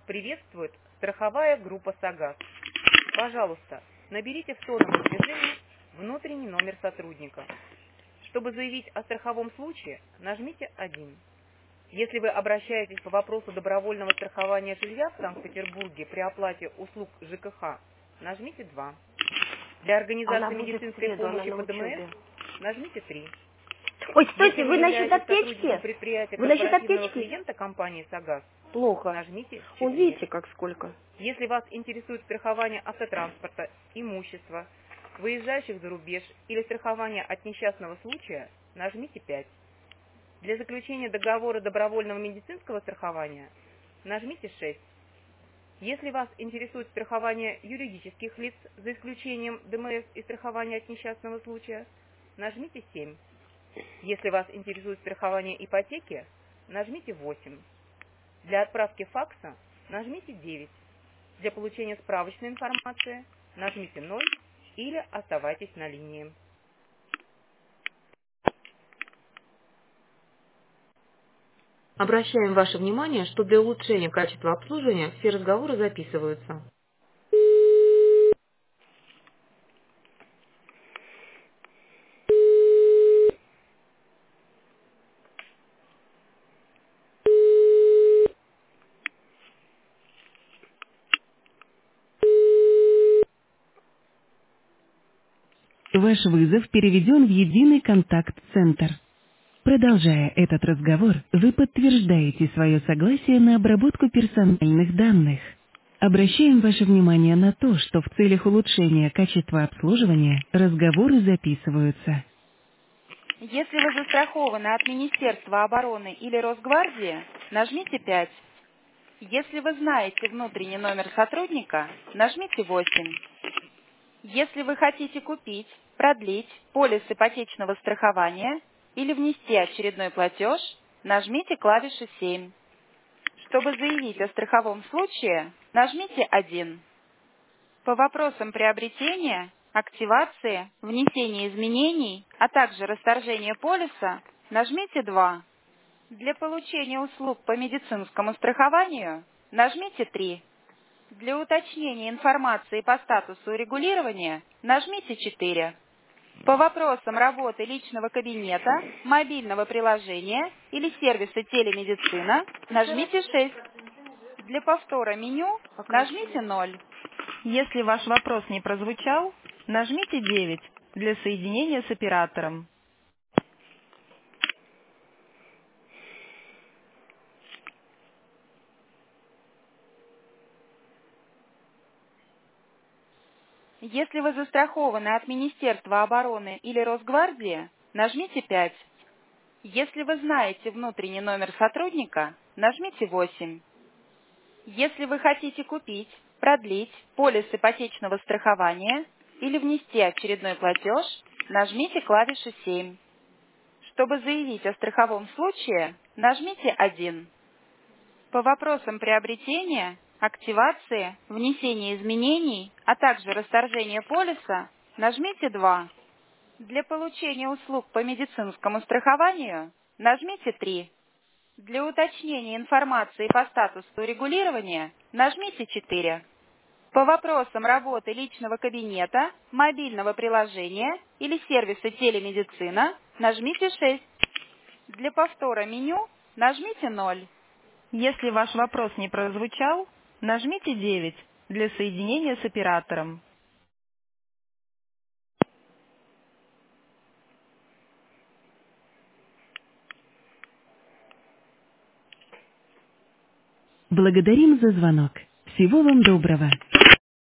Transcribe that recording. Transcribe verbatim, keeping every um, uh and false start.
приветствует страховая группа «Сагаз». Пожалуйста, наберите в тоновом режиме внутренний номер сотрудника. Чтобы заявить о страховом случае, нажмите один. Если вы обращаетесь по вопросу добровольного страхования жилья в Санкт-Петербурге при оплате услуг ЖКХ, нажмите два. Для Она организации будет в медицинской среду, она помощи на по ДМС учебе. нажмите три. Ой, Если стойте, вы вы насчет являетесь сотрудником аптечки? предприятия Вы насчет корпоративного аптечки? клиента компании «Сагаз», Плохо. нажмите Вот четыре. видите, как сколько. Если вас интересует страхование автотранспорта, имущества, выезжающих за рубеж или страхование от несчастного случая, нажмите пять. Для заключения договора добровольного медицинского страхования нажмите шесть. Если вас интересует страхование юридических лиц, за исключением ДМС и страхования от несчастного случая, нажмите семь. Если вас интересует страхование ипотеки, нажмите восемь. Для отправки факса нажмите девять. Для получения справочной информации нажмите ноль или оставайтесь на линии. Обращаем ваше внимание, что для улучшения качества обслуживания все разговоры записываются. Ваш вызов переведен в единый контакт-центр. Продолжая этот разговор, вы подтверждаете свое согласие на обработку персональных данных. Обращаем ваше внимание на то, что в целях улучшения качества обслуживания разговоры записываются. Если вы застрахованы от Министерства обороны или Росгвардии, нажмите пять. Если вы знаете внутренний номер сотрудника, нажмите восемь. Если вы хотите купить, продлить полис ипотечного страхования или внести очередной платеж, нажмите клавишу семь. Чтобы заявить о страховом случае, нажмите один. По вопросам приобретения, активации, внесения изменений, а также расторжения полиса, нажмите два. Для получения услуг по медицинскому страхованию, нажмите три. Для уточнения информации по статусу регулирования, нажмите четыре. По вопросам работы личного кабинета, мобильного приложения или сервиса телемедицина, нажмите шесть. Для повтора меню нажмите ноль. Если ваш вопрос не прозвучал, нажмите девять для соединения с оператором. Если вы застрахованы от Министерства обороны или Росгвардии, нажмите пять. Если вы знаете внутренний номер сотрудника, нажмите восемь. Если вы хотите купить, продлить полис ипотечного страхования или внести очередной платеж, нажмите клавишу семь. Чтобы заявить о страховом случае, нажмите один. По вопросам приобретения, активации, внесения изменений, а также расторжения полиса, нажмите два. Для получения услуг по медицинскому страхованию, нажмите три. Для уточнения информации по статусу регулирования, нажмите четыре. По вопросам работы личного кабинета, мобильного приложения или сервиса телемедицина, нажмите шесть. Для повтора меню нажмите ноль. Если ваш вопрос не прозвучал, нажмите девять для соединения с оператором. Благодарим за звонок. Всего вам доброго.